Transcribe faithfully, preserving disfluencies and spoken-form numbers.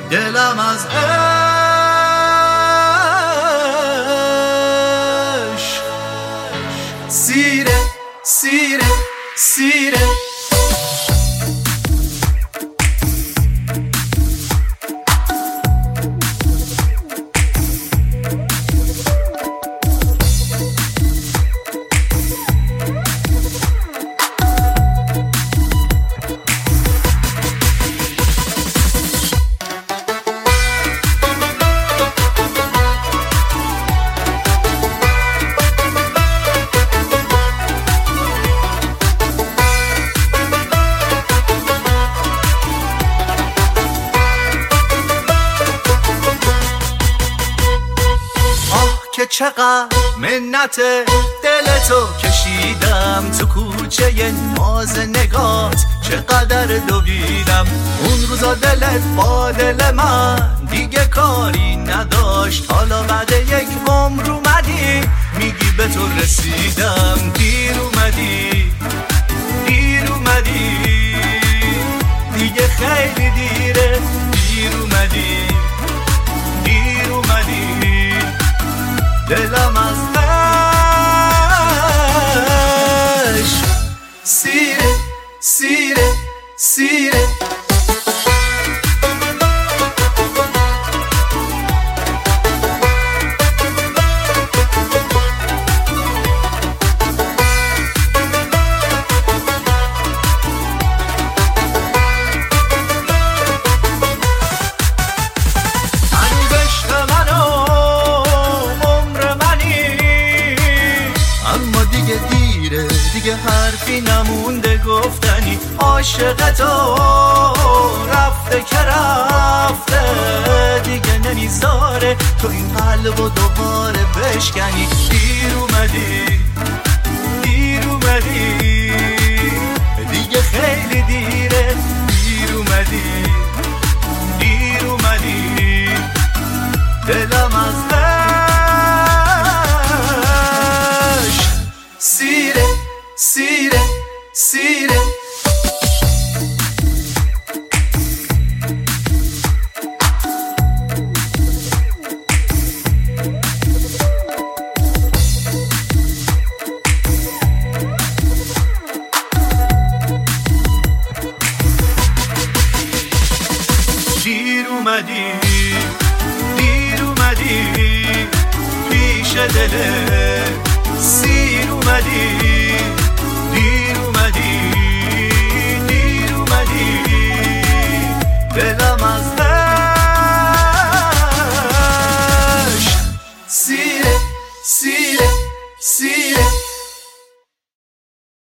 دلم از عشق سیره سیره سیره. که چقدر منت دلتو کشیدم تو کوچه ناز نگات، چقدر دویدم اون روزا دلت با دل من دیگه کاری نداشت. حالا بعد یک عمر اومدی میگی به تو رسیدم. دیر اومدی دیر اومدی دیگه خیلی دیره. دیر اومدی دیر اومدی دلم از عشق سیره سیره سیره. دیگه حرفی نمونده گفتنی، عاشقتو رفته که رفته دیگه نمیذاره تو این قلب و دوباره بشکنی. دیر اومدی دیر اومدی دیگه خیلی دیره. دیر اومدی دیر اومدی دلم از عشق سیره سیره سیره. دیر اومدی دیر اومدی پیش دل سیر اومدی. دیر اومدی دیر اومدی دلم از عشق سیره سیره سیره.